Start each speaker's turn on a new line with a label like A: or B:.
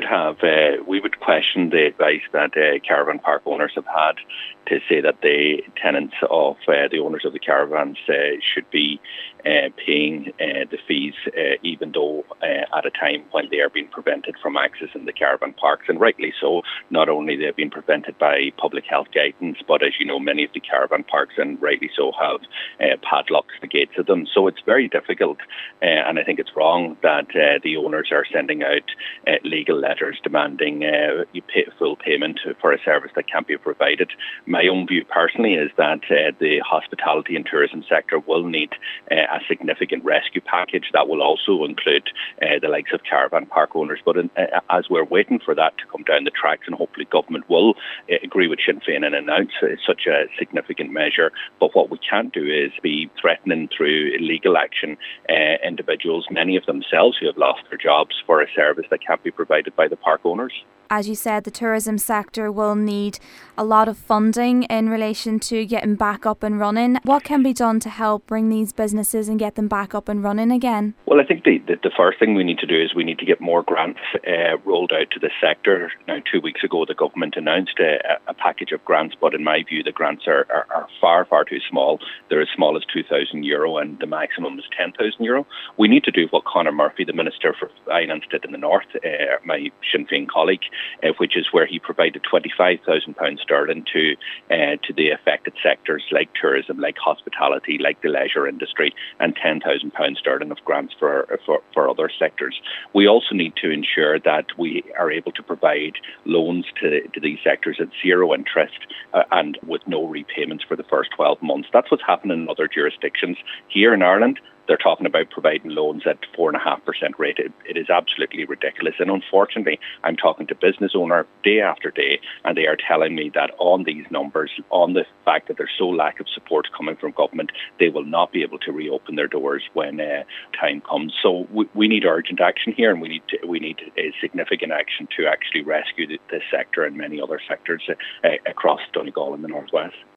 A: would question the advice that caravan park owners have had to say that the tenants of the owners of the caravans should be paying the fees, even though at a time when they are being prevented from accessing the caravan parks, and rightly so. Not only they've been prevented by public health guidance, but as you know, many of the caravan parks, and rightly so, have padlocks at the gates of them. So it's very difficult, and I think it's wrong that the owners are sending out legal letters demanding full payment for a service that can't be provided. My own view personally is that the hospitality and tourism sector will need a significant rescue package that will also include the likes of caravan park owners. But as we're waiting for that to come down the tracks, and hopefully government will agree with Sinn Féin and announce such a significant measure. But what we can't do is be threatening through legal action individuals, many of themselves who have lost their jobs, for a service that can't be provided by the park owners.
B: As you said, the tourism sector will need a lot of funding in relation to getting back up and running. What can be done to help bring these businesses and get them back up and running again?
A: Well, I think the first thing we need to do is we need to get more grants rolled out to the sector. Now, 2 weeks ago, the government announced a package of grants, but in my view, the grants are far, far too small. They're as small as €2,000 and the maximum is €10,000. We need to do what Conor Murphy, the Minister for Finance, did in the North, my Sinn Féin colleague, which is where he provided £25,000 sterling to the affected sectors like tourism, like hospitality, like the leisure industry, and £10,000 sterling of grants for other sectors. We also need to ensure that we are able to provide loans to these sectors at zero interest and with no repayments for the first 12 months. That's what's happening in other jurisdictions. Here in Ireland, they're talking about providing loans at 4.5% rate. It is absolutely ridiculous. And unfortunately, I'm talking to business owners day after day, and they are telling me that on these numbers, on the fact that there's so lack of support coming from government, they will not be able to reopen their doors when time comes. So we need urgent action here, and we need a significant action to actually rescue this sector and many other sectors across Donegal and the Northwest.